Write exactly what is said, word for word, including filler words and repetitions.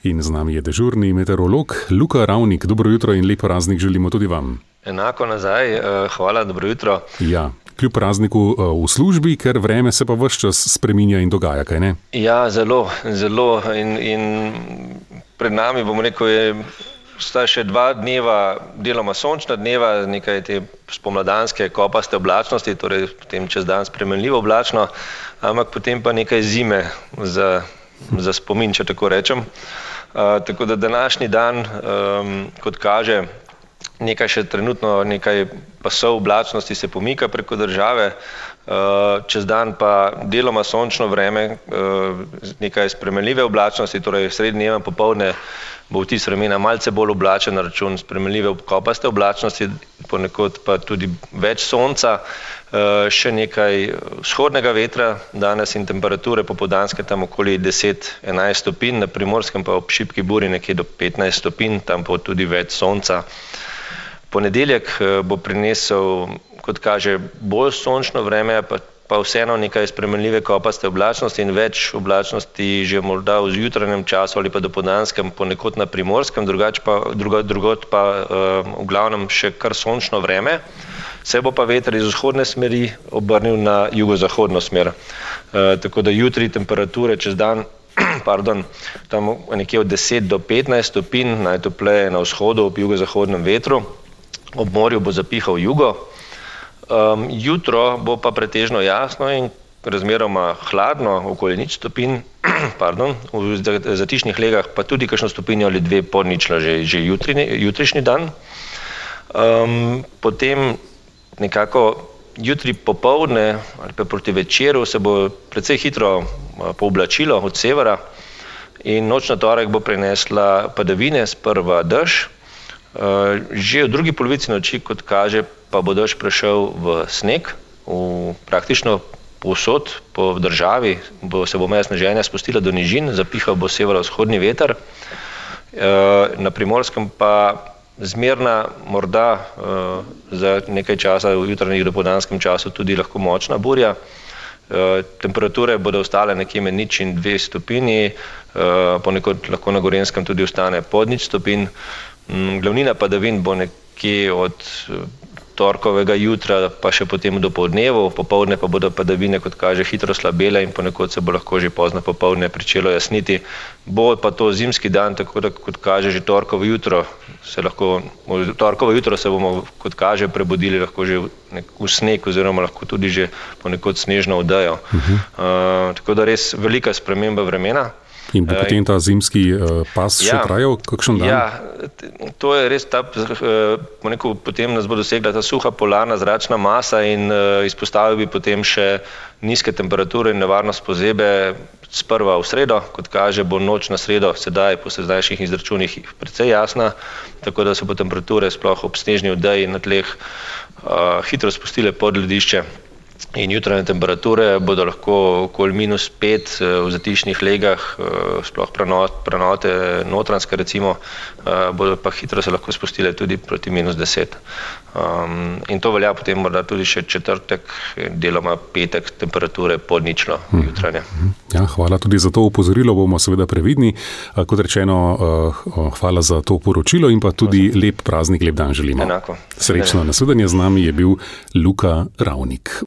In z nami je dežurni meteorolog Luka Ravnik. Dobro jutro in lep praznik želimo tudi vam. Enako nazaj, hvala, dobro jutro. Ja, kljub prazniku v službi, ker vreme se pa ves čas spreminja in dogaja, kaj ne? Ja, zelo, zelo. In, in pred nami, bom rekel, je, sta še dva dneva, deloma sončna dneva, nekaj te spomladanske kopaste oblačnosti, torej potem čez dan spremenljivo oblačno, ampak potem pa nekaj zime za, za spomin, če tako rečem. Uh, tako da današnji dan, um, kot kaže, nekaj še trenutno, nekaj pasov oblačnosti se pomika preko države, uh, čez dan pa deloma sončno vreme, uh, nekaj spremenljive oblačnosti, torej srednjeva popoldne bo vtis vremena malce bolj oblačen na račun spremenljive kopaste oblačnosti, ponekod pa tudi več sonca, uh, še nekaj vzhodnega vetra danes in temperature popoldanske tam okoli deset do enajst stopinj, na Primorskem pa ob šibki buri nekje do petnajst stopinj, tam pa tudi več sonca. Ponedeljek bo prinesel, kot kaže, bolj sončno vreme, pa, pa vseeno nekaj spremenljive kopaste oblačnosti in več oblačnosti že morda v zjutranjem času ali pa dopoldanskem, ponekod na Primorskem, drugač pa, drugot, drugot pa uh, v glavnem še kar sončno vreme. Se bo pa veter iz vzhodne smeri obrnil na jugozahodno smer. Uh, tako da jutri temperature čez dan Pardon, tam nekje od deset do petnajst stopinj, najtopleje na vzhodu ob jugozahodnem vetru, ob morju bo zapihal jugo. Um, jutro bo pa pretežno jasno in razmeroma hladno, okoli nič stopinj, pardon, v zatišnih legah pa tudi kakšno stopinjo ali dve pod ničlo že, že jutri, jutrišnji dan. Um, potem nekako jutri popoldne ali pa proti večeru se bo precej hitro pooblačilo od severa in noč na torek bo prinesla padavine, sprva dež. Že v drugi polovici noči, kot kaže, pa bo dež prešel v sneg, v praktično povsod po državi, bo, se bo meja sneženja spustila do nižin, zapihal bo severovzhodni veter. Na Primorskem pa zmerna, morda za nekaj časa v jutranjih dopoldanskem času tudi lahko močna burja. Temperature bodo ostale nekje med nič in dve stopinji, ponekod lahko na Gorenjskem tudi ostane pod nič stopinj. Glavnina padavin bo nekje od torkovega jutra pa še potem do poldnevu, popoldne pa bodo padavine, kot kaže, hitro slabele in ponekod se bo lahko že pozno popoldne pričelo jasniti. Bo pa to zimski dan, tako da, kot kaže, že torkovo jutro se lahko, torkovo jutro se bomo, kot kaže, prebudili lahko že v sneg oziroma lahko tudi že ponekod snežno odejo. Uh-huh. Uh, tako da res velika sprememba vremena. In bo potem ta zimski uh, pas še ja, trajal kakšen dan? Ja, to je res ta, uh, neko, potem nas bo dosegla ta suha polarna zračna masa in uh, izpostavil bi potem še nizke temperature in nevarnost pozebe sprva v sredo, kot kaže, bo noč na sredo sedaj po sedajšnjih izračunih precej jasna, tako da se bo temperature sploh ob snežni odeji na tleh uh, hitro spustile pod ledišče. In jutranje temperature bodo lahko okoli minus pet v zatišnih legah, sploh prenote notranjske recimo, bodo pa hitro se lahko spustile tudi proti minus deset. Um, in to velja potem morda tudi še četrtek, deloma petek, temperature pod ničlo jutranje. Ja, hvala tudi za to opozorilo, bomo seveda previdni. Kot rečeno, hvala za to poročilo in pa tudi lep praznik, lep dan želimo. Enako. Srečno nasvidenje, z nami je bil Luka Ravnik.